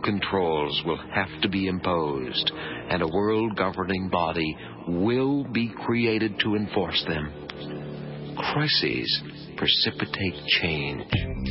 controls will have to be imposed, and a world governing body will be created to enforce them. Crises precipitate change.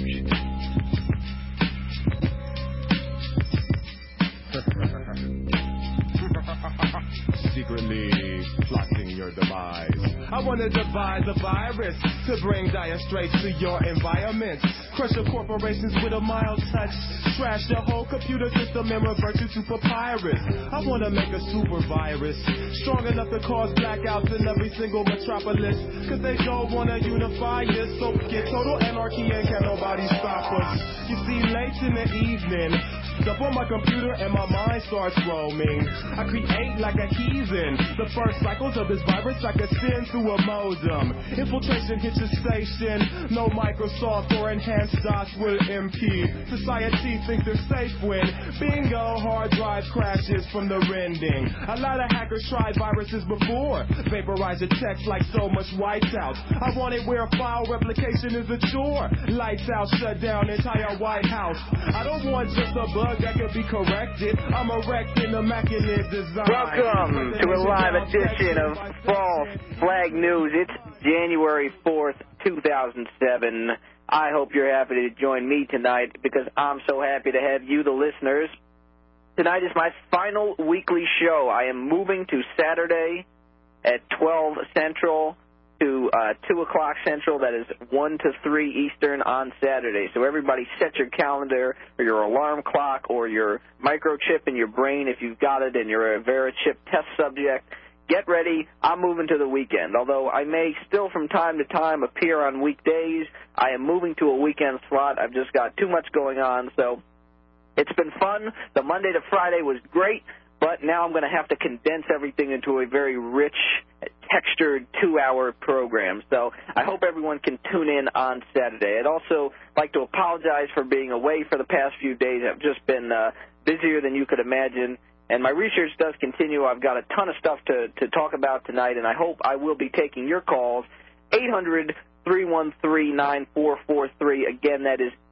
Secretly plotting your demise. I want to devise a virus to bring dire straits to your environment. Crush your corporations with a mild touch. Trash your whole computer system and revert you to papyrus. I want to make a super virus strong enough to cause blackouts in every single metropolis. Cause they don't want to unify us. So get total anarchy and can't nobody stop us. You see, late in the evening, jump on my computer and my mind starts roaming. I create like a heathen. The first cycles of this virus I can send through a modem. Infiltration hits your station. No Microsoft or enhanced DOS will impede. Society thinks they're safe when bingo, hard drive crashes from the rending. A lot of hackers tried viruses before. Vaporize your text like so much whiteout. I want it where file replication is a chore. Lights out, shut down entire White House. I don't want just a bug that can be corrected. I'm erecting immaculate design. Welcome to a live edition of False Flag News. It's January 4th, 2007. I hope you're happy to join me tonight because I'm so happy to have you, the listeners. Tonight is my final weekly show. I am moving to Saturday at 12 Central to 2 o'clock Central. That is 1 to 3 Eastern on Saturday. So everybody set your calendar or your alarm clock or your microchip in your brain if you've got it and you're a VeriChip test subject. Get ready. I'm moving to the weekend. Although I may still from time to time appear on weekdays, I am moving to a weekend slot. I've just got too much going on. So it's been fun. The Monday to Friday was great. But now I'm going to have to condense everything into a very rich, textured 2-hour program. So I hope everyone can tune in on Saturday. I'd also like to apologize for being away for the past few days. I've just been busier than you could imagine. And my research does continue. I've got a ton of stuff to talk about tonight, and I hope I will be taking your calls. 800-313-9443. Again, that is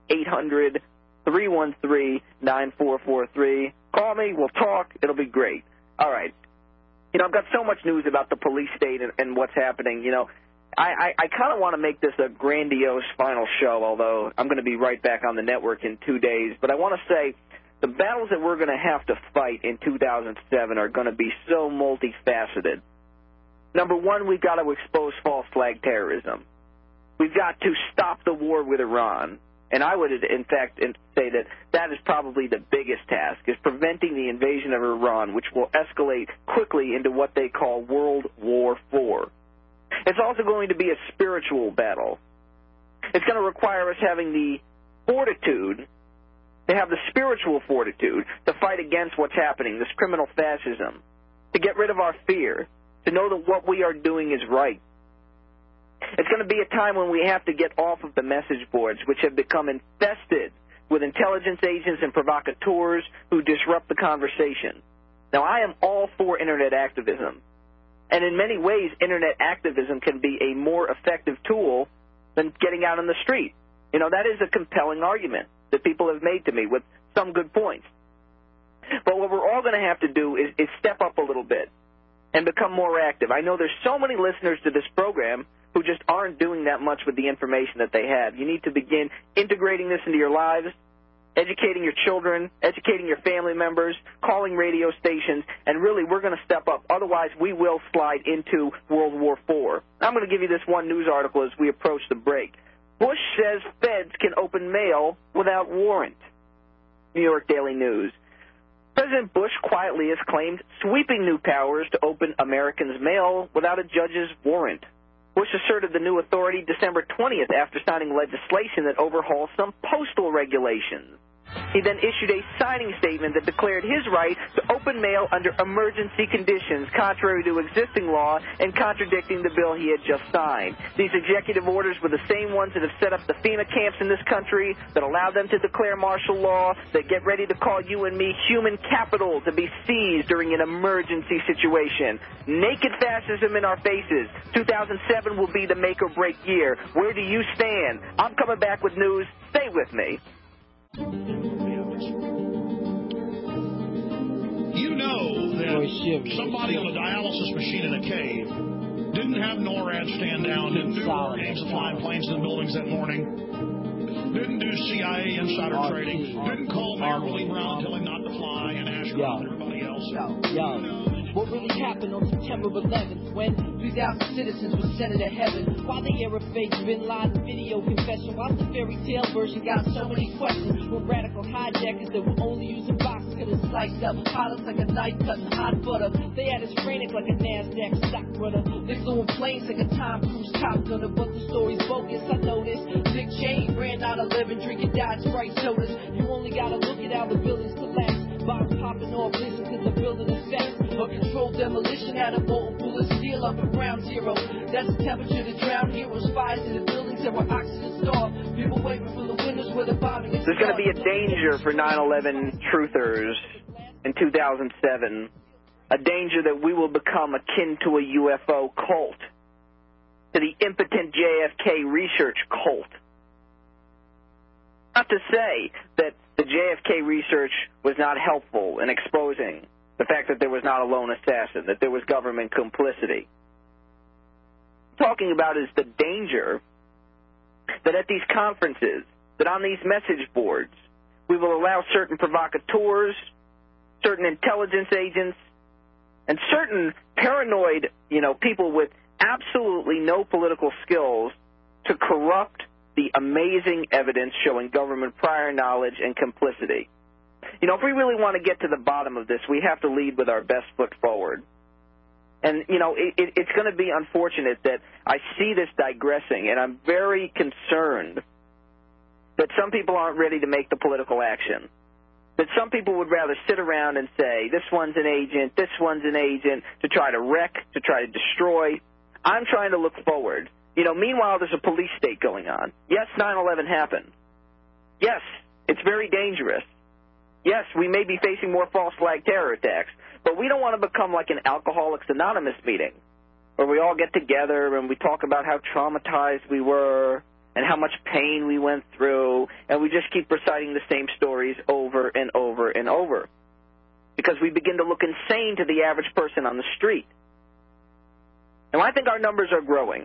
800-313-9443. Call me. We'll talk. It'll be great. All right. You know, I've got so much news about the police state and what's happening. You know, I kind of want to make this a grandiose final show, although I'm going to be right back on the network in 2 days. But I want to say the battles that we're going to have to fight in 2007 are going to be so multifaceted. Number one, we've got to expose false flag terrorism. We've got to stop the war with Iran. And I would, in fact, say that that is probably the biggest task, is preventing the invasion of Iran, which will escalate quickly into what they call World War IV. It's also going to be a spiritual battle. It's going to require us having the fortitude, to have the spiritual fortitude to fight against what's happening, this criminal fascism, to get rid of our fear, to know that what we are doing is right. It's going to be a time when we have to get off of the message boards, which have become infested with intelligence agents and provocateurs who disrupt the conversation. Now, I am all for Internet activism. And in many ways, Internet activism can be a more effective tool than getting out on the street. You know, that is a compelling argument that people have made to me with some good points. But what we're all going to have to do is step up a little bit and become more active. I know there's so many listeners to this program who just aren't doing that much with the information that they have. You need to begin integrating this into your lives, educating your children, educating your family members, calling radio stations, and really we're going to step up. Otherwise, we will slide into World War IV. I'm going to give you this one news article as we approach the break. Bush says feds can open mail without warrant. New York Daily News. President Bush quietly has claimed sweeping new powers to open Americans' mail without a judge's warrant. Bush asserted the new authority December 20th after signing legislation that overhauls some postal regulations. He then issued a signing statement that declared his right to open mail under emergency conditions, contrary to existing law and contradicting the bill he had just signed. These executive orders were the same ones that have set up the FEMA camps in this country, that allow them to declare martial law, that get ready to call you and me human capital to be seized during an emergency situation. Naked fascism in our faces. 2007 will be the make-or-break year. Where do you stand? I'm coming back with news. Stay with me. Somebody on a dialysis machine in a cave didn't have NORAD stand down, didn't do warnings of flying planes in the buildings that morning, didn't do CIA insider trading, didn't call Mayor Willie Brown, tell him not to fly, and Ashcroft and everybody else. What really happened on September 11th when 3,000 citizens were sent to heaven? Why the air of fake Bin Laden video confession? Why the fairy tale version got so many questions? When radical hijackers that were only using boxes could have sliced up pilots like a knife cutting hot butter. They had us frantic like a NASDAQ stock runner. They flew in planes like a Tom Cruise Top Gunner. But the story's bogus, I noticed. Dick Cheney ran 9/11 drinking Diet Sprite sodas. You only gotta look at how the buildings collapse. Bombs popping off, listen to the building effects. A controlled demolition had a molten pool of steel up at ground zero. That's the temperature to drown heroes. Fires in the buildings that were oxygen starved. People waving from the windows where the bombing is. There's going to be a danger for 9/11 truthers in 2007. A danger that we will become akin to a UFO cult, to the impotent JFK research cult. Not to say that the JFK research was not helpful in exposing the fact that there was not a lone assassin, that there was government complicity. What I'm talking about is the danger that at these conferences, that on these message boards, we will allow certain provocateurs, certain intelligence agents, and certain paranoid, people with absolutely no political skills to corrupt the amazing evidence showing government prior knowledge and complicity. If we really want to get to the bottom of this, we have to lead with our best foot forward. And, it's going to be unfortunate that I see this digressing, and I'm very concerned that some people aren't ready to make the political action. That some people would rather sit around and say, this one's an agent, to try to wreck, to try to destroy. I'm trying to look forward. Meanwhile, there's a police state going on. Yes, 9/11 happened. Yes, it's very dangerous. Yes, we may be facing more false flag terror attacks, but we don't want to become like an Alcoholics Anonymous meeting where we all get together and we talk about how traumatized we were and how much pain we went through, and we just keep reciting the same stories over and over and over because we begin to look insane to the average person on the street. And I think our numbers are growing.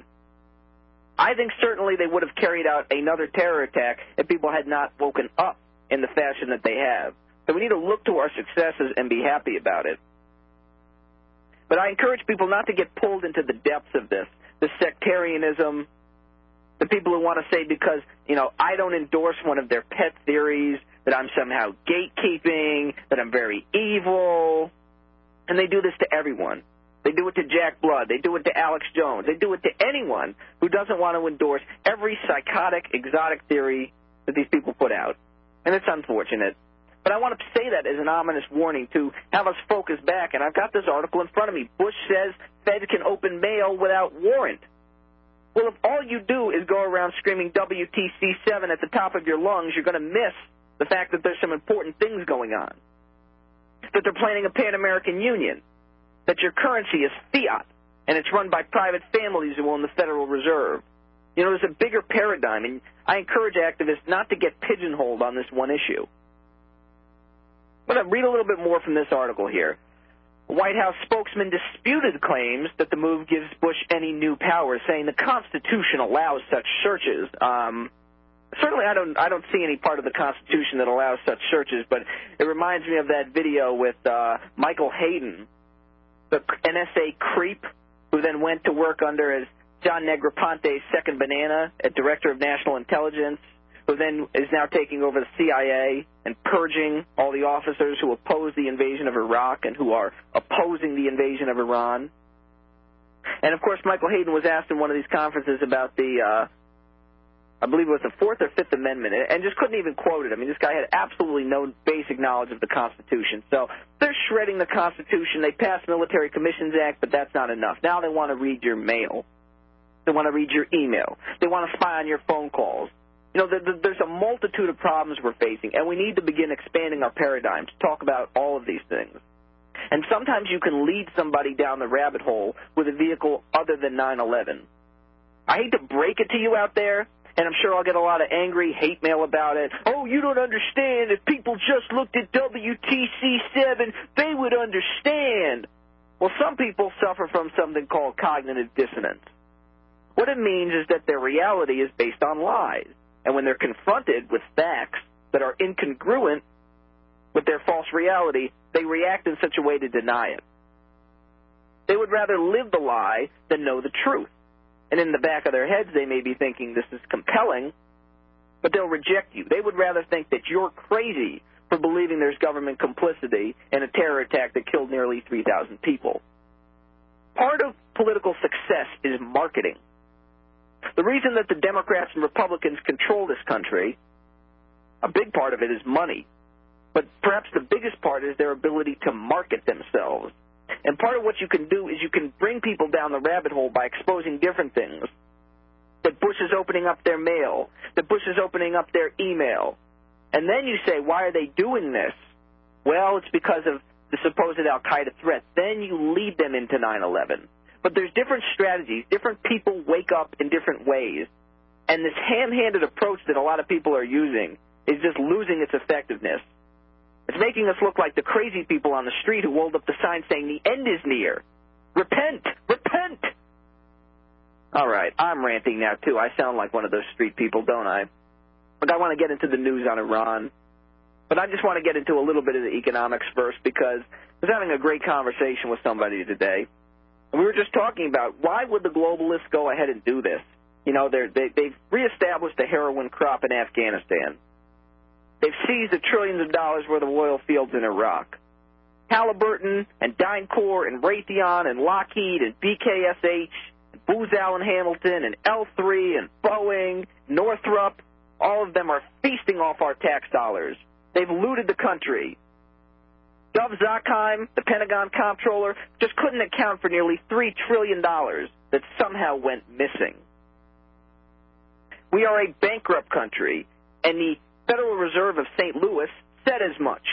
I think certainly they would have carried out another terror attack if people had not woken up in the fashion that they have. So we need to look to our successes and be happy about it. But I encourage people not to get pulled into the depths of this, the sectarianism, the people who want to say because, I don't endorse one of their pet theories, that I'm somehow gatekeeping, that I'm very evil. And they do this to everyone. They do it to Jack Blood. They do it to Alex Jones. They do it to anyone who doesn't want to endorse every psychotic, exotic theory that these people put out. And it's unfortunate. But I want to say that as an ominous warning to have us focus back. And I've got this article in front of me. Bush says Feds can open mail without warrant. Well, if all you do is go around screaming WTC7 at the top of your lungs, you're going to miss the fact that there's some important things going on. That they're planning a Pan-American Union. That your currency is fiat, and it's run by private families who own the Federal Reserve. There's a bigger paradigm, and I encourage activists not to get pigeonholed on this one issue. I'm going to read a little bit more from this article here. A White House spokesman disputed claims that the move gives Bush any new powers, saying the Constitution allows such searches. Certainly, I don't see any part of the Constitution that allows such searches, but it reminds me of that video with Michael Hayden, the NSA creep, who then went to work under as John Negroponte's second banana, a director of national intelligence, who then is now taking over the CIA and purging all the officers who oppose the invasion of Iraq and who are opposing the invasion of Iran. And, of course, Michael Hayden was asked in one of these conferences about the, I believe it was the Fourth or Fifth Amendment, and just couldn't even quote it. I mean, this guy had absolutely no basic knowledge of the Constitution. So they're shredding the Constitution. They passed Military Commissions Act, but that's not enough. Now they want to read your mail. They want to read your email. They want to spy on your phone calls. There's a multitude of problems we're facing, and we need to begin expanding our paradigm to talk about all of these things. And sometimes you can lead somebody down the rabbit hole with a vehicle other than 9/11. I hate to break it to you out there, and I'm sure I'll get a lot of angry hate mail about it. Oh, you don't understand. If people just looked at WTC7, they would understand. Well, some people suffer from something called cognitive dissonance. What it means is that their reality is based on lies, and when they're confronted with facts that are incongruent with their false reality, they react in such a way to deny it. They would rather live the lie than know the truth. And in the back of their heads, they may be thinking this is compelling, but they'll reject you. They would rather think that you're crazy for believing there's government complicity in a terror attack that killed nearly 3,000 people. Part of political success is marketing. The reason that the Democrats and Republicans control this country, a big part of it is money. But perhaps the biggest part is their ability to market themselves. And part of what you can do is you can bring people down the rabbit hole by exposing different things. That Bush is opening up their mail, that Bush is opening up their email. And then you say, why are they doing this? Well, it's because of the supposed al-Qaeda threat. Then you lead them into 9/11. But there's different strategies. Different people wake up in different ways. And this ham-handed approach that a lot of people are using is just losing its effectiveness. It's making us look like the crazy people on the street who hold up the sign saying the end is near. Repent! Repent! All right, I'm ranting now, too. I sound like one of those street people, don't I? But I want to get into the news on Iran. But I just want to get into a little bit of the economics first because I was having a great conversation with somebody today. And we were just talking about why would the globalists go ahead and do this? You know, they've reestablished a heroin crop in Afghanistan. They've seized the trillions of dollars worth of oil fields in Iraq. Halliburton and DynCorp and Raytheon and Lockheed and BKSH and Booz Allen Hamilton and L3 and Boeing, Northrop, all of them are feasting off our tax dollars. They've looted the country. Dov Zakheim, the Pentagon comptroller, just couldn't account for nearly $3 trillion that somehow went missing. We are a bankrupt country, and the Federal Reserve of St. Louis said as much.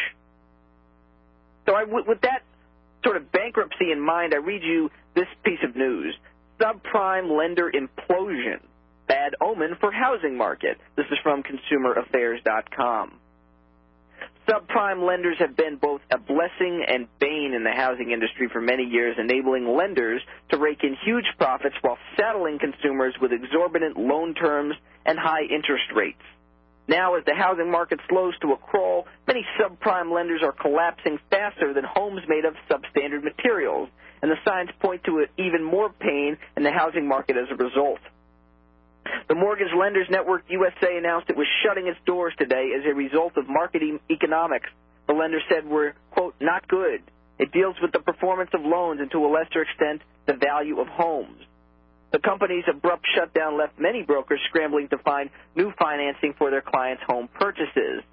So with that sort of bankruptcy in mind, I read you this piece of news. Subprime lender implosion, bad omen for housing market. This is from ConsumerAffairs.com. Subprime lenders have been both a blessing and bane in the housing industry for many years, enabling lenders to rake in huge profits while saddling consumers with exorbitant loan terms and high interest rates. Now, as the housing market slows to a crawl, many subprime lenders are collapsing faster than homes made of substandard materials, and the signs point to even more pain in the housing market as a result. The Mortgage Lenders Network USA announced it was shutting its doors today as a result of market economics. The lender said were, quote, not good. It deals with the performance of loans and, to a lesser extent, the value of homes. The company's abrupt shutdown left many brokers scrambling to find new financing for their clients' home purchases.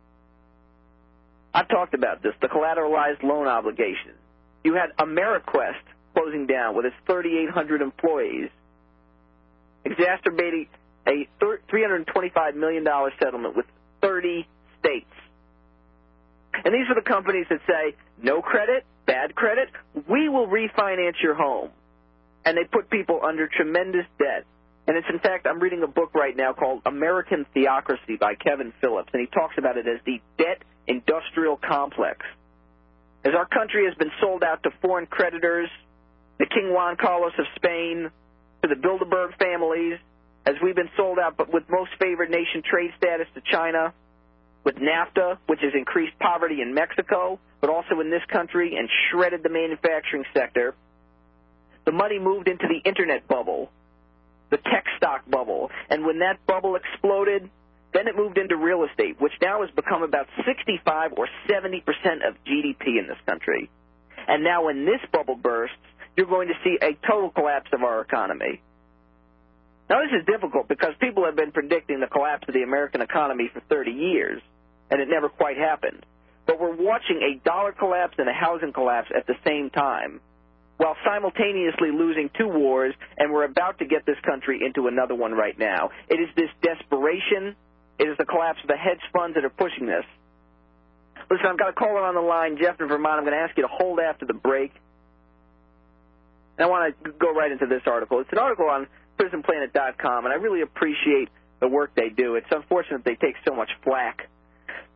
I've talked about this, the collateralized loan obligation. You had AmeriQuest closing down with its 3,800 employees, exacerbating a $325 million settlement with 30 states. And these are the companies that say, no credit, bad credit, we will refinance your home. And they put people under tremendous debt. And it's, in fact, I'm reading a book right now called American Theocracy by Kevin Phillips, and he talks about it as the debt industrial complex. As our country has been sold out to foreign creditors, the King Juan Carlos of Spain, to the Bilderberg families, as we've been sold out but with most favored nation trade status to China, with NAFTA, which has increased poverty in Mexico, but also in this country and shredded the manufacturing sector. The money moved into the Internet bubble, the tech stock bubble, and when that bubble exploded, then it moved into real estate, which now has become about 65 or 70% of GDP in this country. And now when this bubble bursts, you're going to see a total collapse of our economy. Now, this is difficult because people have been predicting the collapse of the American economy for 30 years, and it never quite happened. But we're watching a dollar collapse and a housing collapse at the same time, while simultaneously losing two wars, and we're about to get this country into another one right now. It is this desperation. It is the collapse of the hedge funds that are pushing this. Listen, I've got a caller on the line, Jeff in Vermont. I'm going to ask you to hold after the break. And I want to go right into this article. It's an article on PrisonPlanet.com, and I really appreciate the work they do. It's unfortunate they take so much flack.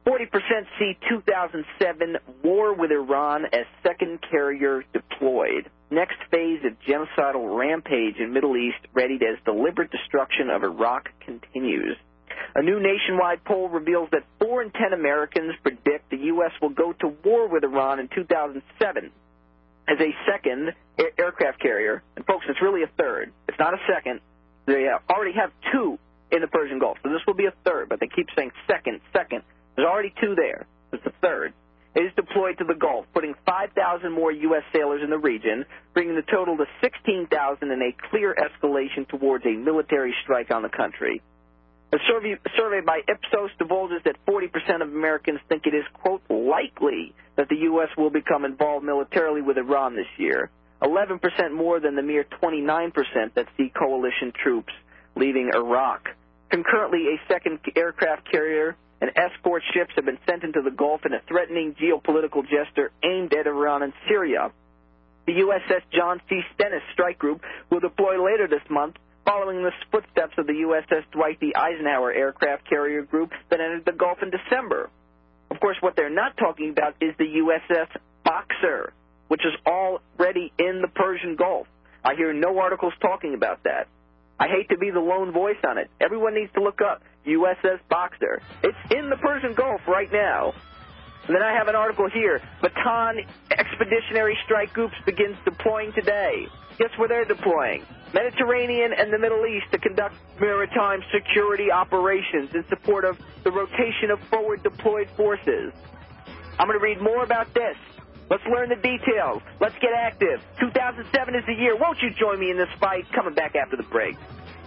40% see 2007 war with Iran as second carrier deployed. Next phase of genocidal rampage in Middle East readied as deliberate destruction of Iraq continues. A new nationwide poll reveals that 4 in 10 Americans predict the U.S. will go to war with Iran in 2007 as a second aircraft carrier. And, folks, it's really a third. It's not a second. They already have 2 in the Persian Gulf, so this will be a third, but they keep saying second. There's already 2 there. It's the third. It is deployed to the Gulf, putting 5,000 more U.S. sailors in the region, bringing the total to 16,000 in a clear escalation towards a military strike on the country. A survey by Ipsos divulges that 40% of Americans think it is, quote, likely that the U.S. will become involved militarily with Iran this year, 11% more than the mere 29% that see coalition troops leaving Iraq. Concurrently, a second aircraft carrier and escort ships have been sent into the Gulf in a threatening geopolitical gesture aimed at Iran and Syria. The USS John C. Stennis strike group will deploy later this month, following the footsteps of the USS Dwight D. Eisenhower aircraft carrier group that entered the Gulf in December. Of course, what they're not talking about is the USS Boxer, which is already in the Persian Gulf. I hear no articles talking about that. I hate to be the lone voice on it. Everyone needs to look up USS Boxer. It's in the Persian Gulf right now. And then I have an article here. Bataan Expeditionary Strike Groups begins deploying today. Guess where they're deploying? Mediterranean and the Middle East to conduct maritime security operations in support of the rotation of forward deployed forces. I'm going to read more about this. Let's learn the details. Let's get active. 2007 is the year. Won't you join me in this fight? Coming back after the break.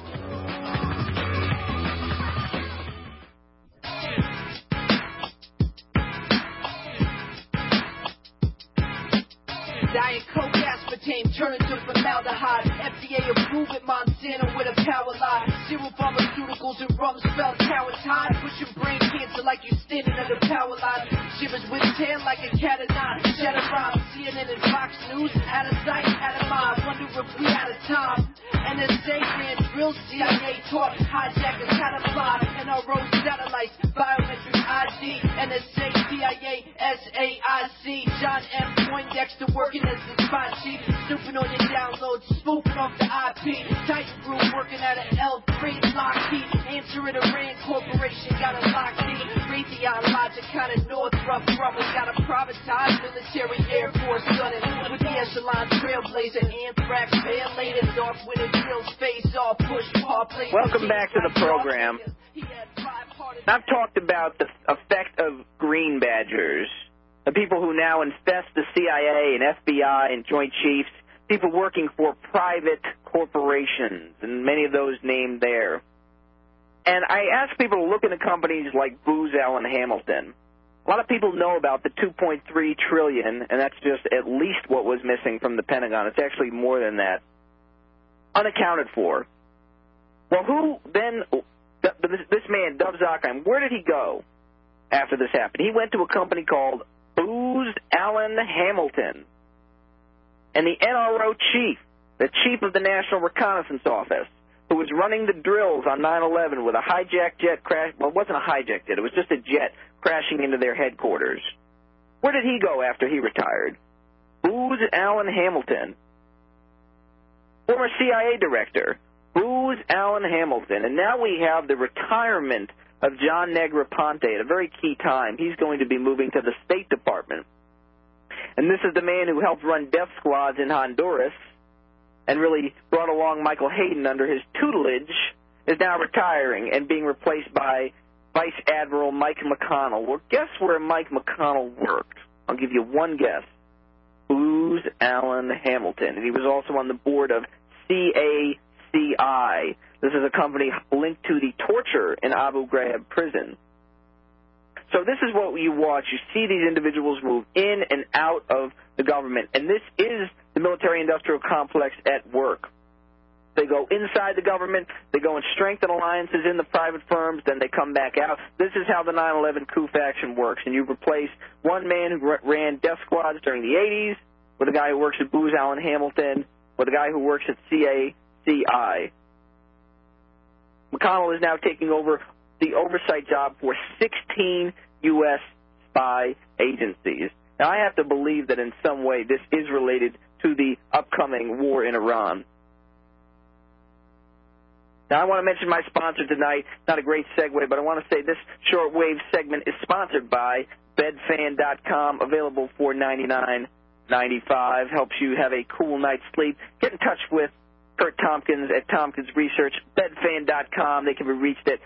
Diet Coke, aspartame, turned to formaldehyde. FDA approved it, Monsanto with a power line. Zero pharmaceuticals and rum spelled cowards high. Pushing brain cancer like you're standing under power line. Shivers with tail like a cat of nine. Shadow rhyme, CNN and Fox News. Out of sight, out of mind. Wonder if we out of time. NSA ran drills, CIA taught hijackers how to fly. NRO satellites, biometric ID. NSA, CIA, SAIC. John M. Poindexter working as the spot chief, snooping on your downloads, spoofing off the IP. Titan Group working at an L3 Lockheed. Answer it, Iran Corporation got a Lockheed. Raytheon Logic, kind of Northrop Grumman got a privatized military Air Force gunning with the echelon trailblazer, anthrax, band later, dark winter drills, face off, push, paw play. Welcome back to the program. I've talked about the effect of green badgers. The people who now infest the CIA and FBI and Joint Chiefs, people working for private corporations, and many of those named there. And I ask people to look into companies like Booz Allen Hamilton. A lot of people know about the $2.3 trillion, and that's just at least what was missing from the Pentagon. It's actually more than that. Unaccounted for. Well, who then, this man, Dov Zakheim, where did he go after this happened? He went to a company called Booz Allen Hamilton. And the NRO chief, the chief of the National Reconnaissance Office, who was running the drills on 9/11 with a hijacked jet crash. Well, it wasn't a hijacked jet. It was just a jet crashing into their headquarters. Where did he go after he retired? Booz Allen Hamilton. Former CIA director, Booz Allen Hamilton. And now we have the retirement of John Negroponte at a very key time. He's going to be moving to the State Department. And this is the man who helped run death squads in Honduras and really brought along Michael Hayden under his tutelage, is now retiring and being replaced by Vice Admiral Mike McConnell. Well, guess where Mike McConnell worked? I'll give you one guess. Booz Allen Hamilton. And he was also on the board of CACI. This is a company linked to the torture in Abu Ghraib prison. So this is what you watch. You see these individuals move in and out of the government. And this is the military-industrial complex at work. They go inside the government. They go and strengthen alliances in the private firms. Then they come back out. This is how the 9/11 coup faction works. And you replace one man who ran death squads during the 80s with a guy who works at Booz Allen Hamilton with a guy who works at CACI. McConnell is now taking over the oversight job for 16 U.S. spy agencies. Now, I have to believe that in some way this is related to the upcoming war in Iran. Now, I want to mention my sponsor tonight. Not a great segue, but I want to say this shortwave segment is sponsored by bedfan.com, available for $99.95. Helps you have a cool night's sleep. Get in touch with Kurt Tompkins at Tompkins Research, bedfan.com. They can be reached at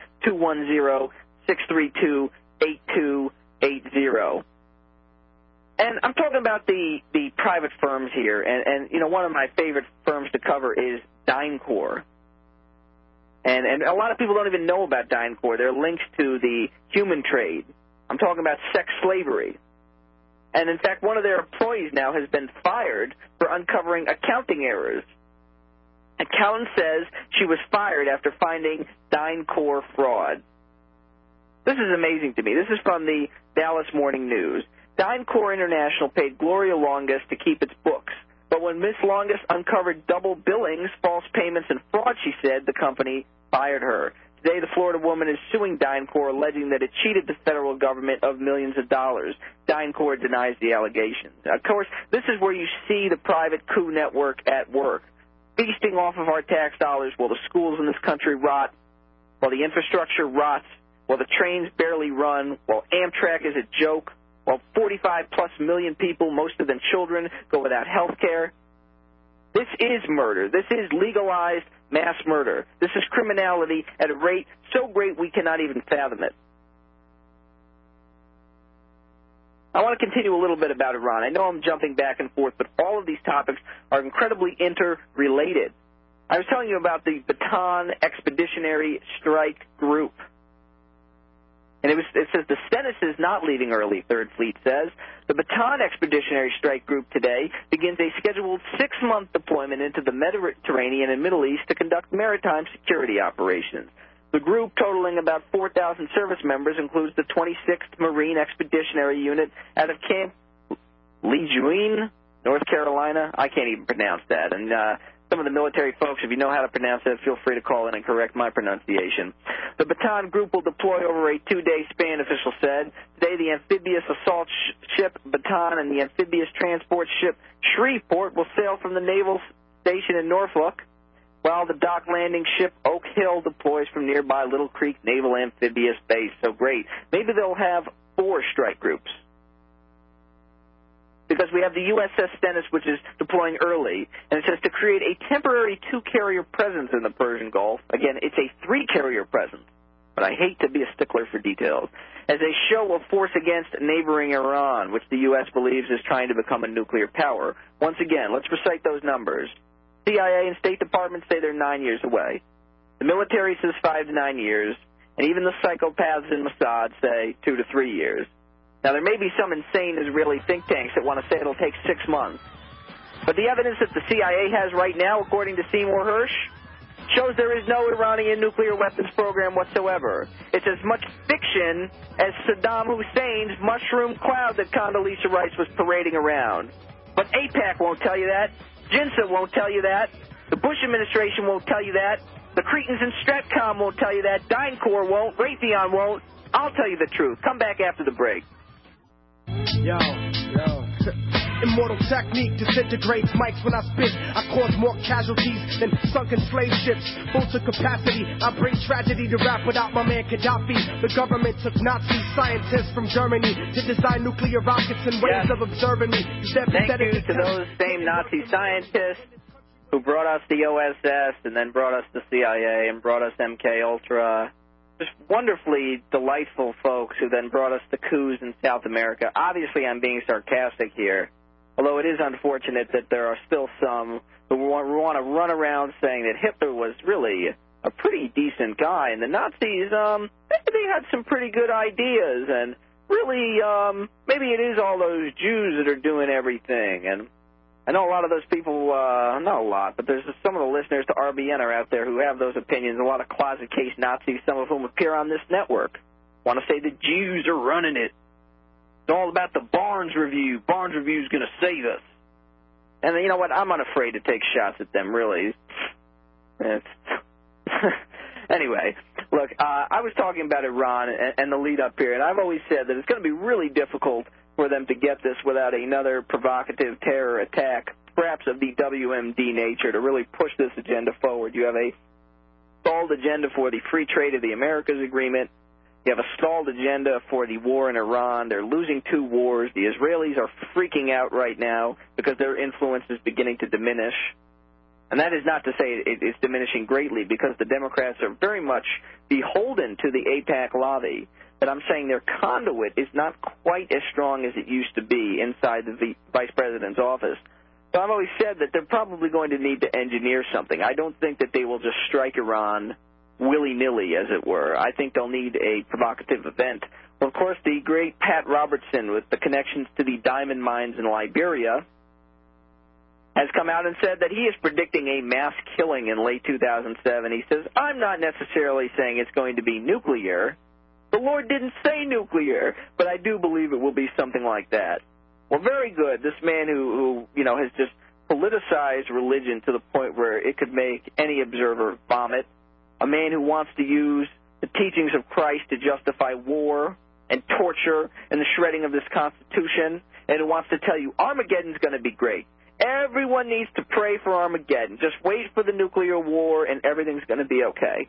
210-632-8280. And I'm talking about the private firms here, and you know, one of my favorite firms to cover is DynCorp. And a lot of people don't even know about DynCorp. There are links to the human trade. I'm talking about sex slavery. And, in fact, one of their employees now has been fired for uncovering accounting errors. Accountant says she was fired after finding DynCorp fraud. This is amazing to me. This is from the Dallas Morning News. DynCorp International paid Gloria Longus to keep its books. But when Miss Longus uncovered double billings, false payments, and fraud, she said, the company fired her. Today, the Florida woman is suing DynCorp, alleging that it cheated the federal government of millions of dollars. DynCorp denies the allegations. Of course, this is where you see the private coup network at work, feasting off of our tax dollars while the schools in this country rot, while the infrastructure rots, while the trains barely run, while Amtrak is a joke, while 45-plus million people, most of them children, go without health care. This is murder. This is legalized mass murder. This is criminality at a rate so great we cannot even fathom it. I want to continue a little bit about Iran. I know I'm jumping back and forth, but all of these topics are incredibly interrelated. I was telling you about the Bataan Expeditionary Strike Group. And it says the Stennis is not leaving early, Third Fleet says. The Bataan Expeditionary Strike Group today begins a scheduled 6-month deployment into the Mediterranean and Middle East to conduct maritime security operations. The group, totaling about 4,000 service members, includes the 26th Marine Expeditionary Unit out of Camp Lejeune, North Carolina. I can't even pronounce that. And some of the military folks, if you know how to pronounce that, feel free to call in and correct my pronunciation. The Bataan Group will deploy over a 2-day span, officials said. Today, the amphibious assault ship Bataan and the amphibious transport ship Shreveport will sail from the naval station in Norfolk, while the dock landing ship Oak Hill deploys from nearby Little Creek Naval Amphibious Base. So great. Maybe they'll have 4 strike groups, because we have the USS Stennis, which is deploying early, and it says to create a temporary 2-carrier presence in the Persian Gulf. Again, it's a 3-carrier presence, but I hate to be a stickler for details, as a show of force against neighboring Iran, which the U.S. believes is trying to become a nuclear power. Once again, let's recite those numbers. CIA and State Department say they're 9 years away. The military says 5 to 9 years, and even the psychopaths in Mossad say 2 to 3 years. Now, there may be some insane Israeli think tanks that want to say it'll take 6 months. But the evidence that the CIA has right now, according to Seymour Hersh, shows there is no Iranian nuclear weapons program whatsoever. It's as much fiction as Saddam Hussein's mushroom cloud that Condoleezza Rice was parading around. But AIPAC won't tell you that. GINSA won't tell you that. The Bush administration won't tell you that. The Cretans and Stratcom won't tell you that. DynCorp won't. Raytheon won't. I'll tell you the truth. Come back after the break. Yo. Immortal technique disintegrates mics when I spit. I cause more casualties than sunken slave ships. Full to capacity, I bring tragedy to rap without my man Gaddafi. The government took Nazi scientists from Germany to design nuclear rockets and ways of observing me. Thank you to those same Nazi scientists who brought us the OSS and then brought us the CIA and brought us MK Ultra. Just wonderfully delightful folks who then brought us the coups in South America. Obviously, I'm being sarcastic here, although it is unfortunate that there are still some who want to run around saying that Hitler was really a pretty decent guy, and the Nazis, they had some pretty good ideas, and really, maybe it is all those Jews that are doing everything. And I know a lot of those people, not a lot, but there's some of the listeners to RBN are out there who have those opinions, a lot of closet case Nazis, some of whom appear on this network, want to say the Jews are running it. It's all about the Barnes Review. Barnes Review is going to save us. And you know what? I'm unafraid to take shots at them, really. Anyway, Look, I was talking about Iran and the lead-up here, and I've always said that it's going to be really difficult for them to get this without another provocative terror attack, perhaps of the WMD nature, to really push this agenda forward. You have a stalled agenda for the free trade of the Americas agreement. You have a stalled agenda for the war in Iran. They're losing 2 wars. The Israelis are freaking out right now because their influence is beginning to diminish. And that is not to say it's diminishing greatly, because the Democrats are very much beholden to the AIPAC lobby. But I'm saying their conduit is not quite as strong as it used to be inside the vice president's office. So I've always said that they're probably going to need to engineer something. I don't think that they will just strike Iran willy-nilly, as it were. I think they'll need a provocative event. Well, of course, the great Pat Robertson, with the connections to the diamond mines in Liberia, has come out and said that he is predicting a mass killing in late 2007. He says, I'm not necessarily saying it's going to be nuclear. The Lord didn't say nuclear, but I do believe it will be something like that. Well, very good. This man who has just politicized religion to the point where it could make any observer vomit, a man who wants to use the teachings of Christ to justify war and torture and the shredding of this Constitution, and who wants to tell you Armageddon's going to be great. Everyone needs to pray for Armageddon. Just wait for the nuclear war and everything's going to be okay.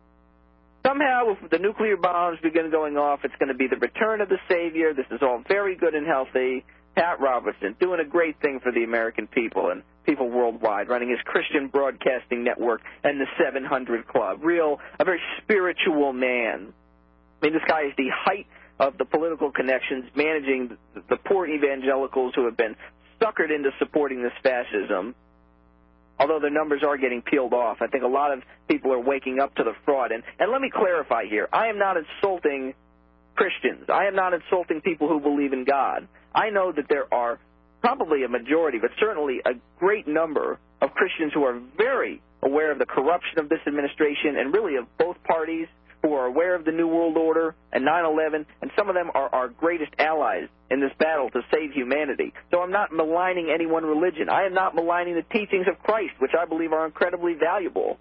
Somehow, if the nuclear bombs begin going off, it's going to be the return of the Savior. This is all very good and healthy. Pat Robertson doing a great thing for the American people and people worldwide, running his Christian Broadcasting Network and the 700 Club. A very spiritual man. I mean, this guy is the height of the political connections, managing the poor evangelicals who have been suckered into supporting this fascism, although their numbers are getting peeled off. I think a lot of people are waking up to the fraud. And let me clarify here. I am not insulting Christians. I am not insulting people who believe in God. I know that there are probably a majority, but certainly a great number of Christians who are very aware of the corruption of this administration and really of both parties, who are aware of the New World Order and 9/11, and some of them are our greatest allies in this battle to save humanity. So I'm not maligning any one religion. I am not maligning the teachings of Christ, which I believe are incredibly valuable.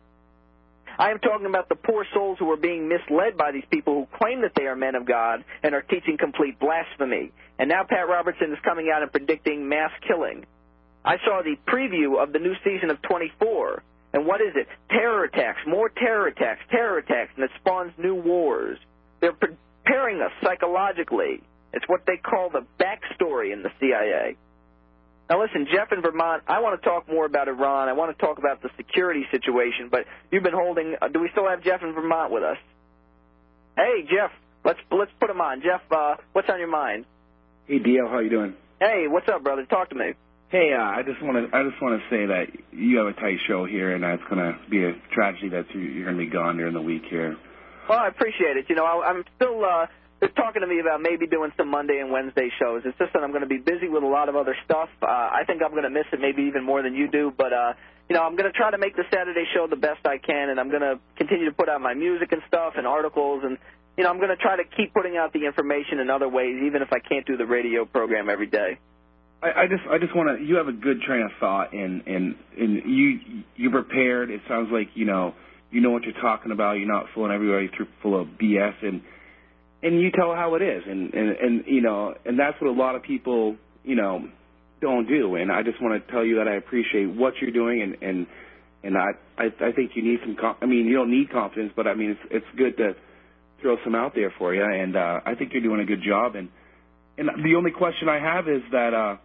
I am talking about the poor souls who are being misled by these people who claim that they are men of God and are teaching complete blasphemy. And now Pat Robertson is coming out and predicting mass killing. I saw the preview of the new season of 24. And what is it? Terror attacks, more terror attacks, and it spawns new wars. They're preparing us psychologically. It's what they call the backstory in the CIA. Now listen, Jeff in Vermont, I want to talk more about Iran. I want to talk about the security situation, but you've been holding, do we still have Jeff in Vermont with us? Hey, Jeff, let's put him on. Jeff, what's on your mind? Hey, Dio, how you doing? Hey, what's up, brother? Talk to me. Hey, I just want to say that you have a tight show here, and it's going to be a tragedy that you're going to be gone during the week here. Well, I appreciate it. You know, I'm still they're talking to me about maybe doing some Monday and Wednesday shows. It's just that I'm going to be busy with a lot of other stuff. I think I'm going to miss it maybe even more than you do, but you know, I'm going to try to make the Saturday show the best I can, and I'm going to continue to put out my music and stuff and articles, and you know, I'm going to try to keep putting out the information in other ways, even if I can't do the radio program every day. I just want to. You have a good train of thought, and you're prepared. It sounds like you know what you're talking about. You're not fooling everybody full of BS, and you tell how it is, and you know, and that's what a lot of people don't do. And I just want to tell you that I appreciate what you're doing, and I think you need some. I mean, you don't need confidence, but I mean it's good to throw some out there for you, and I think you're doing a good job. And the only question I have is that.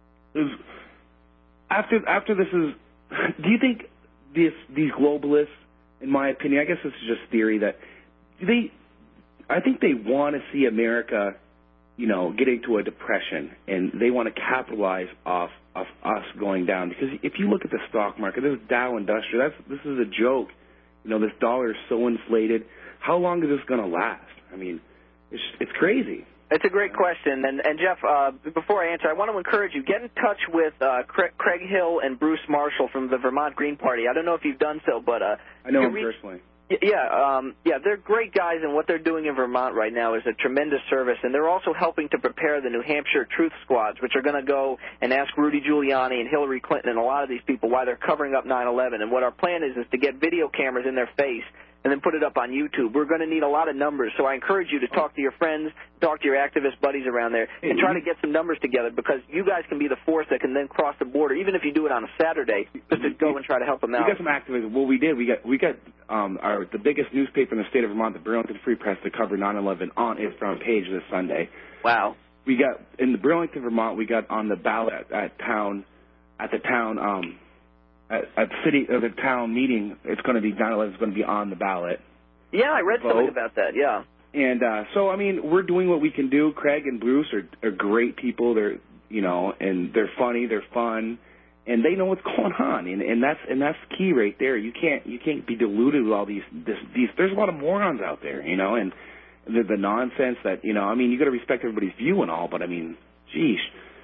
After this is, do you think these globalists, in my opinion, I guess this is just theory, that I think they want to see America, get into a depression, and they want to capitalize off us going down. Because if you look at the stock market, this Dow Industrial, this is a joke. This dollar is so inflated. How long is this going to last? I mean, it's crazy. It's a great question. And Jeff, before I answer, I want to encourage you, get in touch with Craig Hill and Bruce Marshall from the Vermont Green Party. I don't know if you've done so, but I know them personally. Yeah, they're great guys, and what they're doing in Vermont right now is a tremendous service. And they're also helping to prepare the New Hampshire Truth Squads, which are going to go and ask Rudy Giuliani and Hillary Clinton and a lot of these people why they're covering up 9/11. And what our plan is to get video cameras in their face and then put it up on YouTube. We're going to need a lot of numbers, so I encourage you to talk to your friends, talk to your activist buddies around there, and try to get some numbers together, because you guys can be the force that can then cross the border, even if you do it on a Saturday, just to go and try to help them out. We got some activists. Well, we did. We got the biggest newspaper in the state of Vermont, the Burlington Free Press, to cover 9/11 on its front page this Sunday. Wow. We got in the Burlington, Vermont. We got on the ballot at the town meeting. It's going to be 9/11 is going to be on the ballot. Yeah, I read something about that. Yeah. And so, I mean, we're doing what we can do. Craig and Bruce are great people. They're, and they're funny, they're fun, and they know what's going on. And that's key right there. You can't be deluded with all these. There's a lot of morons out there, and the nonsense that, you got to respect everybody's view and all, but I mean, geez.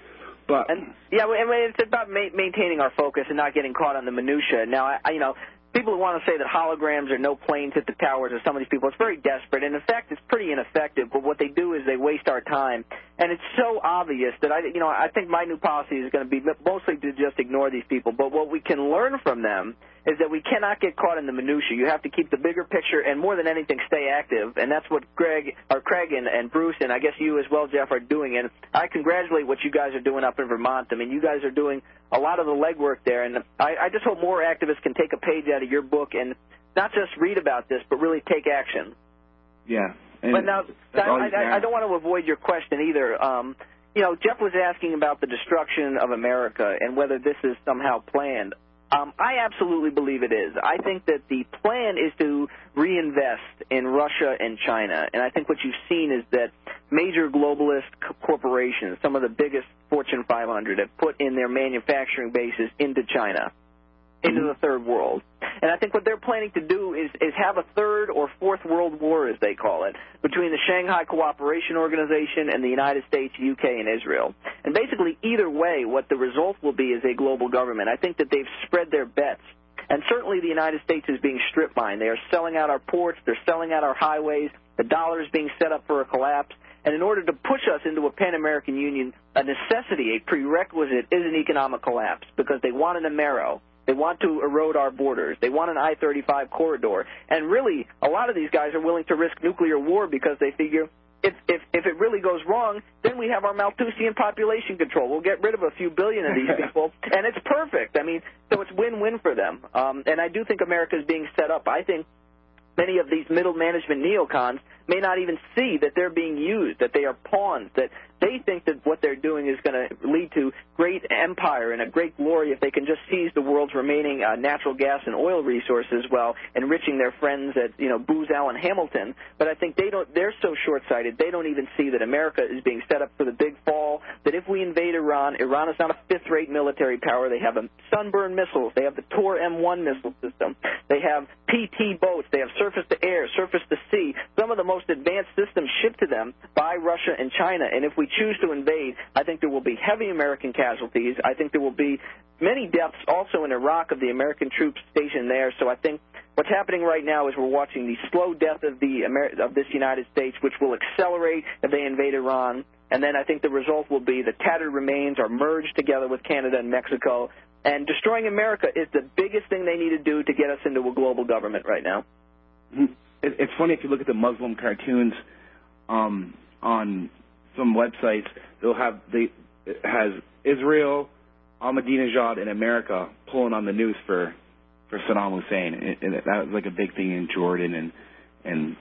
But it's about maintaining our focus and not getting caught on the minutia. Now, people who want to say that holograms or no planes hit the towers or some of these people, it's very desperate. And in fact, it's pretty ineffective. But what they do is they waste our time. And it's so obvious that I think my new policy is going to be mostly to just ignore these people. But what we can learn from them is that we cannot get caught in the minutia. You have to keep the bigger picture, and more than anything, stay active. And that's what Craig and Bruce, and I guess you as well, Jeff, are doing. And I congratulate what you guys are doing up in Vermont. I mean, you guys are doing a lot of the legwork there. And I just hope more activists can take a page out of your book and not just read about this, but really take action. Yeah. But now, I don't want to avoid your question either. Jeff was asking about the destruction of America and whether this is somehow planned. I absolutely believe it is. I think that the plan is to reinvest in Russia and China. And I think what you've seen is that major globalist corporations, some of the biggest Fortune 500, have put in their manufacturing bases into China, into the third world. And I think what they're planning to do is have a third or fourth world war, as they call it, between the Shanghai Cooperation Organization and the United States, UK, and Israel. And basically, either way, what the result will be is a global government. I think that they've spread their bets. And certainly the United States is being strip mined. They are selling out our ports. They're selling out our highways. The dollar is being set up for a collapse. And in order to push us into a Pan-American Union, a necessity, a prerequisite, is an economic collapse, because they want an Amero. They want to erode our borders. They want an I-35 corridor. And really, a lot of these guys are willing to risk nuclear war because they figure if it really goes wrong, then we have our Malthusian population control. We'll get rid of a few billion of these people, and it's perfect. I mean, so it's win-win for them. And I do think America is being set up. I think many of these middle management neocons may not even see that they're being used, that they are pawns, that they think that what they're doing is going to lead to great empire and a great glory if they can just seize the world's remaining natural gas and oil resources while enriching their friends at, Booz Allen Hamilton. But I think they're so short-sighted, they don't even see that America is being set up for the big fall, that if we invade Iran, Iran is not a fifth-rate military power. They have Sunburn missiles. They have the Tor M1 missile system. They have PT boats. They have surface-to-air, surface-to-sea, some of the most advanced systems shipped to them by Russia and China. And if we choose to invade, I think there will be heavy American casualties. I think there will be many deaths also in Iraq of the American troops stationed there. So I think what's happening right now is we're watching the slow death of this United States, which will accelerate if they invade Iran. And then I think the result will be the tattered remains are merged together with Canada and Mexico. And destroying America is the biggest thing they need to do to get us into a global government right now. It's funny if you look at the Muslim cartoons on some websites. It has Israel, Ahmadinejad, and America pulling on the noose for Saddam Hussein, and that was like a big thing in Jordan and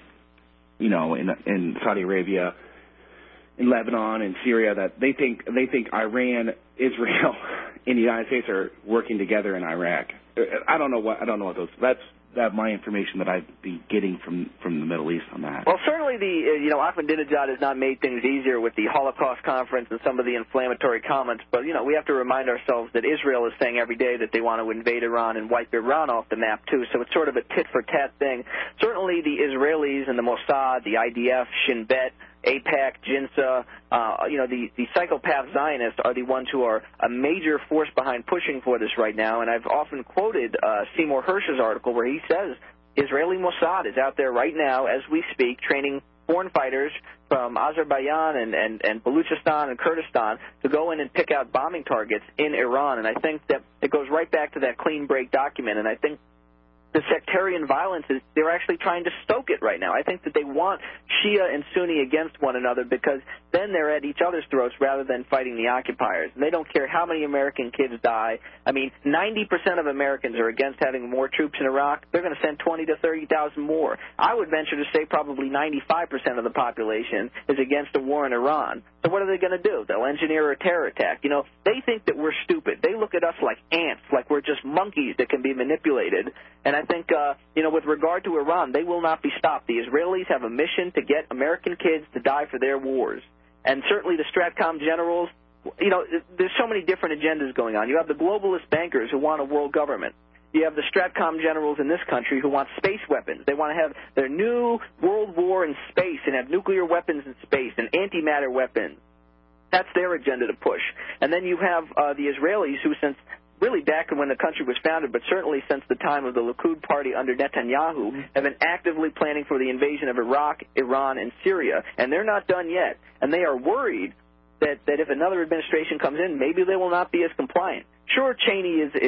in Saudi Arabia, in Lebanon and Syria, that they think Iran, Israel, and the United States are working together in Iraq. I don't know what those. That's my information that I'd be getting from the Middle East on that. Well, certainly Ahmadinejad has not made things easier with the Holocaust conference and some of the inflammatory comments, but, we have to remind ourselves that Israel is saying every day that they want to invade Iran and wipe Iran off the map, too, so it's sort of a tit-for-tat thing. Certainly the Israelis and the Mossad, the IDF, Shin Bet, AIPAC, JINSA, the psychopath Zionists are the ones who are a major force behind pushing for this right now. And I've often quoted Seymour Hersh's article where he says Israeli Mossad is out there right now as we speak training foreign fighters from Azerbaijan and Baluchistan and Kurdistan to go in and pick out bombing targets in Iran. And I think that it goes right back to that clean break document. And I think the sectarian violence is they're actually trying to stoke it right now. I think that they want Shia and Sunni against one another because then they're at each other's throats rather than fighting the occupiers. And they don't care how many American kids die. I mean, 90% of Americans are against having more troops in Iraq. They're going to send 20 to 30,000 more. I would venture to say probably 95% of the population is against a war in Iran. So what are they going to do? They'll engineer a terror attack. You know, they think that we're stupid. They look at us like ants, like we're just monkeys that can be manipulated. And I think, you know, with regard to Iran, they will not be stopped. The Israelis have a mission to get American kids to die for their wars. And certainly the Stratcom generals, you know, there's so many different agendas going on. You have the globalist bankers who want a world government. You have the Stratcom generals in this country who want space weapons. They want to have their new world war in space and have nuclear weapons in space and antimatter weapons. That's their agenda to push. And then you have the Israelis who, since really back when the country was founded, but certainly since the time of the Likud party under Netanyahu, have been actively planning for the invasion of Iraq, Iran, and Syria. And they're not done yet. And they are worried that if another administration comes in, maybe they will not be as compliant. Sure, Cheney is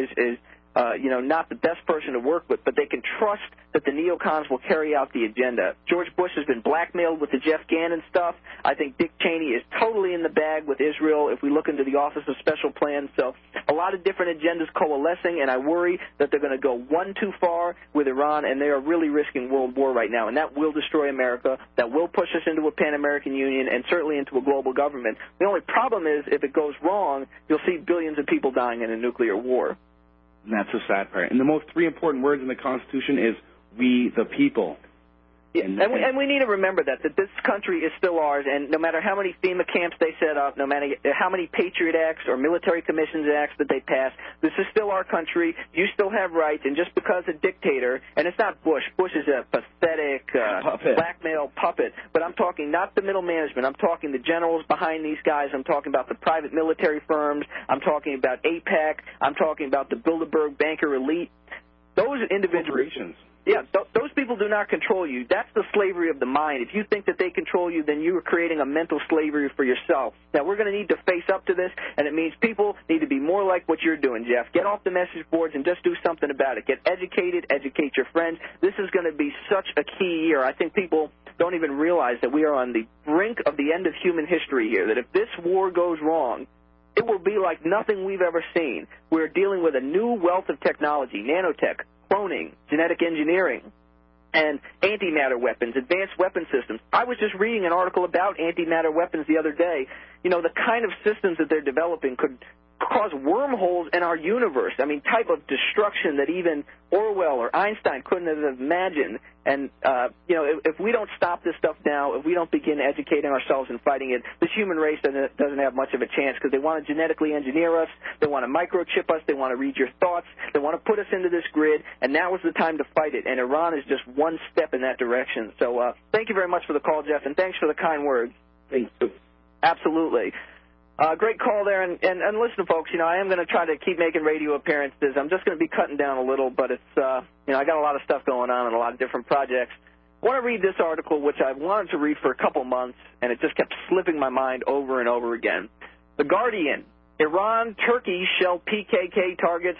you know, not the best person to work with, but they can trust that the neocons will carry out the agenda. George Bush has been blackmailed with the Jeff Gannon stuff. I think Dick Cheney is totally in the bag with Israel if we look into the Office of Special Plans. So a lot of different agendas coalescing, and I worry that they're going to go one too far with Iran, and they are really risking world war right now, and that will destroy America. That will push us into a Pan-American Union and certainly into a global government. The only problem is if it goes wrong, you'll see billions of people dying in a nuclear war. And that's the sad part. And the most three important words in the Constitution is we the people. Yeah, and we need to remember that this country is still ours, and no matter how many FEMA camps they set up, no matter how many Patriot Acts or military commissions acts that they pass, this is still our country. You still have rights, and just because a dictator, and it's not Bush. Bush is a pathetic blackmail puppet, but I'm talking not the middle management. I'm talking the generals behind these guys. I'm talking about the private military firms. I'm talking about AIPAC. I'm talking about the Bilderberg banker elite. Those individuals. Yeah, those people do not control you. That's the slavery of the mind. If you think that they control you, then you are creating a mental slavery for yourself. Now, we're going to need to face up to this, and it means people need to be more like what you're doing, Jeff. Get off the message boards and just do something about it. Get educated, educate your friends. This is going to be such a key year. I think people don't even realize that we are on the brink of the end of human history here, that if this war goes wrong, it will be like nothing we've ever seen. We're dealing with a new wealth of technology, nanotech, cloning, genetic engineering, and antimatter weapons, advanced weapon systems. I was just reading an article about antimatter weapons the other day. You know, the kind of systems that they're developing could cause wormholes in our universe. I mean, type of destruction that even Orwell or Einstein couldn't have imagined. And, you know, if we don't stop this stuff now, if we don't begin educating ourselves and fighting it, this human race doesn't have much of a chance because they want to genetically engineer us. They want to microchip us. They want to read your thoughts. They want to put us into this grid. And now is the time to fight it. And Iran is just one step in that direction. So thank you very much for the call, Jeff, and thanks for the kind words. Thank you. Absolutely. Great call there, and listen, folks, you know, I am going to try to keep making radio appearances. I'm just going to be cutting down a little, but it's, you know, I got a lot of stuff going on and a lot of different projects. I want to read this article, which I've wanted to read for a couple months, and it just kept slipping my mind over and over again. The Guardian, Iran, Turkey shell PKK targets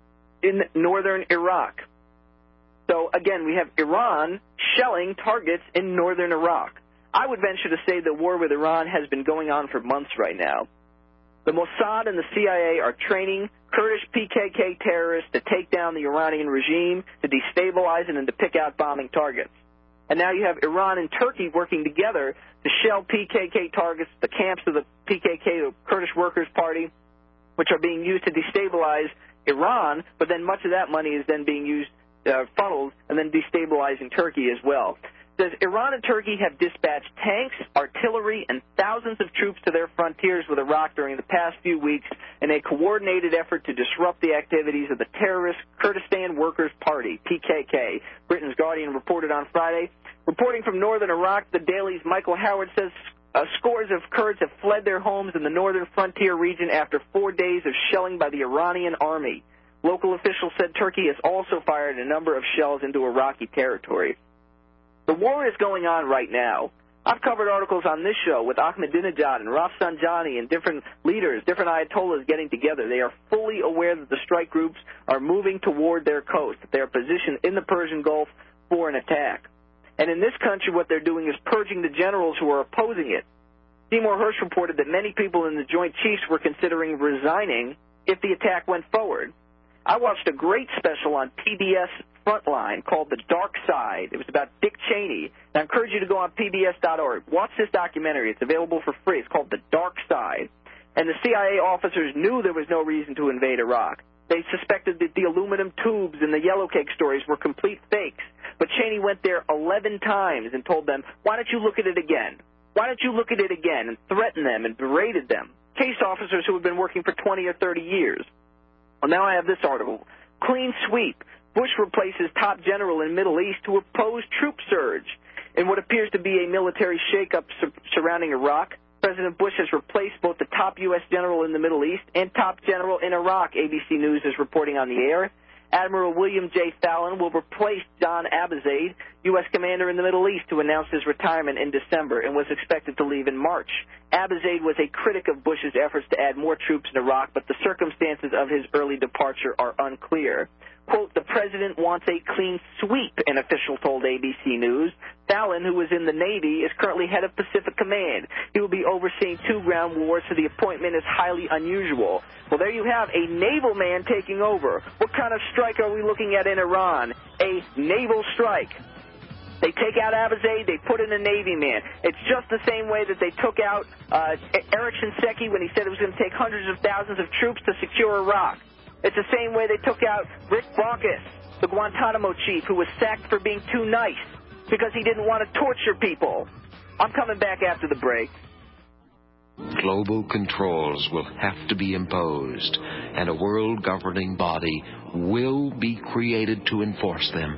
in northern Iraq. So, again, we have Iran shelling targets in northern Iraq. I would venture to say the war with Iran has been going on for months right now. The Mossad and the CIA are training Kurdish PKK terrorists to take down the Iranian regime, to destabilize it, and to pick out bombing targets. And now you have Iran and Turkey working together to shell PKK targets, the camps of the PKK, the Kurdish Workers' Party, which are being used to destabilize Iran, but then much of that money is then being used, funneled, and then destabilizing Turkey as well. Says Iran and Turkey have dispatched tanks, artillery, and thousands of troops to their frontiers with Iraq during the past few weeks in a coordinated effort to disrupt the activities of the terrorist Kurdistan Workers' Party, PKK. Britain's Guardian reported on Friday. Reporting from northern Iraq, the Daily's Michael Howard says scores of Kurds have fled their homes in the northern frontier region after 4 days of shelling by the Iranian army. Local officials said Turkey has also fired a number of shells into Iraqi territory. The war is going on right now. I've covered articles on this show with Ahmadinejad and Rafsanjani and different leaders, different Ayatollahs getting together. They are fully aware that the strike groups are moving toward their coast, that they are positioned in the Persian Gulf for an attack. And in this country, what they're doing is purging the generals who are opposing it. Seymour Hersh reported that many people in the Joint Chiefs were considering resigning if the attack went forward. I watched a great special on PBS Frontline called The Dark Side. It was about Dick Cheney. I encourage you to go on PBS.org. Watch this documentary. It's available for free. It's called The Dark Side. And the CIA officers knew there was no reason to invade Iraq. They suspected that the aluminum tubes and the yellow cake stories were complete fakes. But Cheney went there 11 times and told them, why don't you look at it again? Why don't you look at it again? And threatened them and berated them. Case officers who had been working for 20 or 30 years. Well, now I have this article. Clean sweep. Bush replaces top general in Middle East who opposed troop surge. In what appears to be a military shakeup surrounding Iraq, President Bush has replaced both the top U.S. general in the Middle East and top general in Iraq, ABC News is reporting on the air. Admiral William J. Fallon will replace John Abizaid, U.S. commander in the Middle East, who announced his retirement in December and was expected to leave in March. Abizaid was a critic of Bush's efforts to add more troops in Iraq, but the circumstances of his early departure are unclear. Quote, the president wants a clean sweep, an official told ABC News. Fallon, who was in the Navy, is currently head of Pacific Command. He will be overseeing 2 ground wars, so the appointment is highly unusual. Well, there you have a naval man taking over. What kind of strike are we looking at in Iran? A naval strike. They take out Abizaid, they put in a Navy man. It's just the same way that they took out Eric Shinseki when he said it was going to take hundreds of thousands of troops to secure Iraq. It's the same way they took out Rick Baucus, the Guantanamo chief, who was sacked for being too nice because he didn't want to torture people. I'm coming back after the break. Global controls will have to be imposed, and a world governing body will be created to enforce them.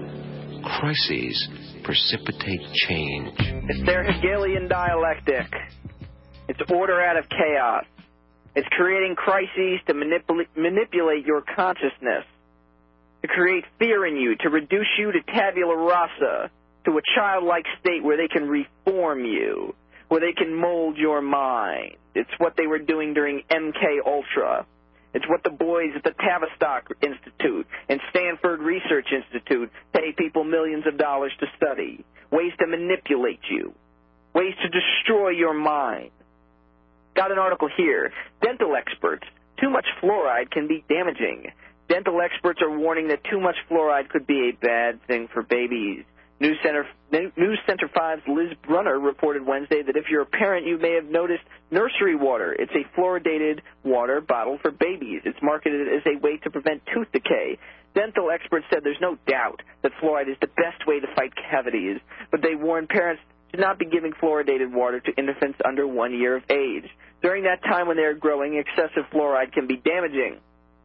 Crises precipitate change. It's their Hegelian dialectic. It's order out of chaos. It's creating crises to manipulate your consciousness, to create fear in you, to reduce you to tabula rasa, to a childlike state where they can reform you, where they can mold your mind. It's what they were doing during MK Ultra. It's what the boys at the Tavistock Institute and Stanford Research Institute pay people millions of dollars to study. Ways to manipulate you. Ways to destroy your mind. Got an article here. Dental experts. Too much fluoride can be damaging. Dental experts are warning that too much fluoride could be a bad thing for babies. News Center 5's Liz Brunner reported Wednesday that if you're a parent, you may have noticed nursery water. It's a fluoridated water bottle for babies. It's marketed as a way to prevent tooth decay. Dental experts said there's no doubt that fluoride is the best way to fight cavities, but they warn parents to not be giving fluoridated water to infants under 1 year of age. During that time when they're growing, excessive fluoride can be damaging.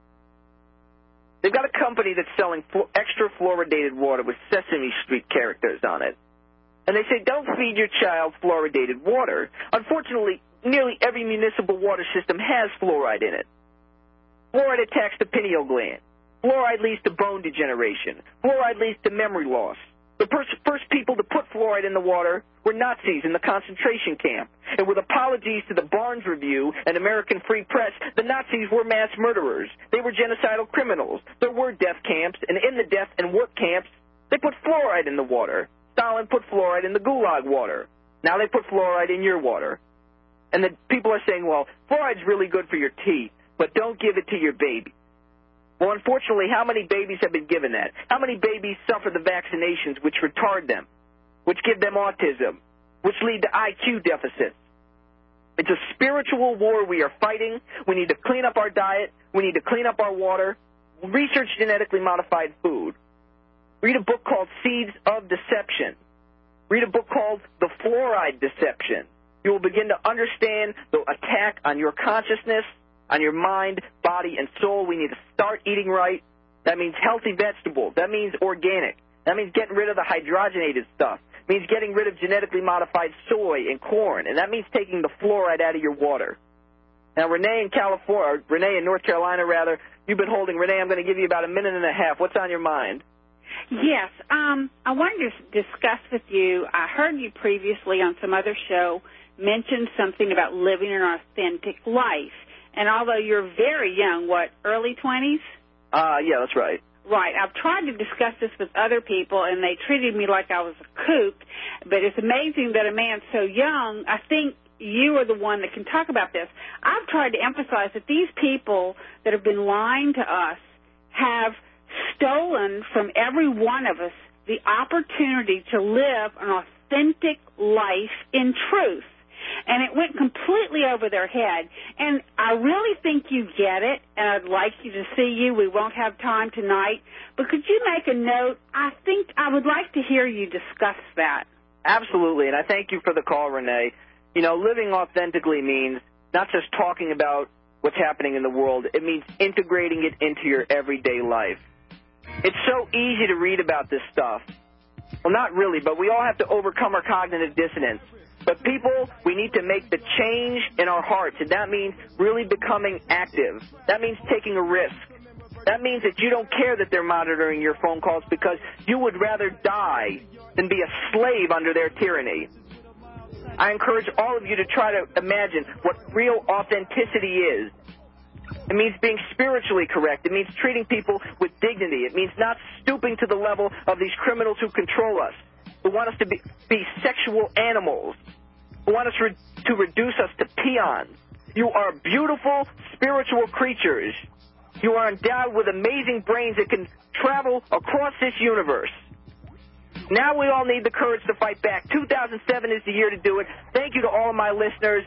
They've got a company that's selling extra fluoridated water with Sesame Street characters on it. And they say, don't feed your child fluoridated water. Unfortunately, nearly every municipal water system has fluoride in it. Fluoride attacks the pineal gland. Fluoride leads to bone degeneration. Fluoride leads to memory loss. The first people to put fluoride in the water were Nazis in the concentration camp. And with apologies to the Barnes Review and American Free Press, the Nazis were mass murderers. They were genocidal criminals. There were death camps, and in the death and work camps, they put fluoride in the water. Stalin put fluoride in the Gulag water. Now they put fluoride in your water. And the people are saying, well, fluoride's really good for your teeth, but don't give it to your baby. Well, unfortunately, how many babies have been given that? How many babies suffer the vaccinations which retard them, which give them autism, which lead to IQ deficits? It's a spiritual war we are fighting. We need to clean up our diet. We need to clean up our water. Research genetically modified food. Read a book called Seeds of Deception. Read a book called The Fluoride Deception. You will begin to understand the attack on your consciousness, on your mind, body, and soul. We need to start eating right. That means healthy vegetables. That means organic. That means getting rid of the hydrogenated stuff. It means getting rid of genetically modified soy and corn. And that means taking the fluoride out of your water. Now, Renee in North Carolina, you've been holding. Renee, I'm going to give you about a minute and a half. What's on your mind? Yes. I wanted to discuss with you, I heard you previously on some other show mention something about living an authentic life. And although you're very young, what, early 20s? Yeah, that's right. Right. I've tried to discuss this with other people, and they treated me like I was a kook. But it's amazing that a man so young, I think you are the one that can talk about this. I've tried to emphasize that these people that have been lying to us have stolen from every one of us the opportunity to live an authentic life in truth. And it went completely over their head. And I really think you get it, and I'd like you to see you. We won't have time tonight. But could you make a note? I think I would like to hear you discuss that. Absolutely, and I thank you for the call, Renee. You know, living authentically means not just talking about what's happening in the world. It means integrating it into your everyday life. It's so easy to read about this stuff. Well, not really, but we all have to overcome our cognitive dissonance. But people, we need to make the change in our hearts, and that means really becoming active. That means taking a risk. That means that you don't care that they're monitoring your phone calls because you would rather die than be a slave under their tyranny. I encourage all of you to try to imagine what real authenticity is. It means being spiritually correct. It means treating people with dignity. It means not stooping to the level of these criminals who control us, who want us to be sexual animals, who want us to reduce us to peons. You are beautiful, spiritual creatures. You are endowed with amazing brains that can travel across this universe. Now we all need the courage to fight back. 2007 is the year to do it. Thank you to all of my listeners.